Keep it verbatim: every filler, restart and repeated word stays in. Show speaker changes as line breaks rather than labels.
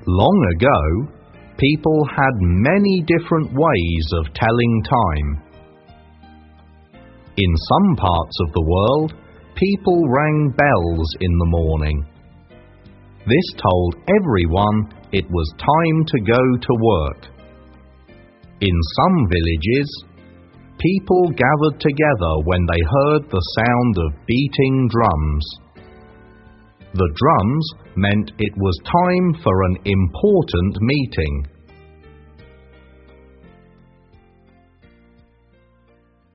Long ago, people had many different ways of telling time. In some parts of the world, people rang bells in the morning. This told everyone it was time to go to work. In some villages, people gathered together when they heard the sound of beating drums. The drums meant it was time for an important meeting.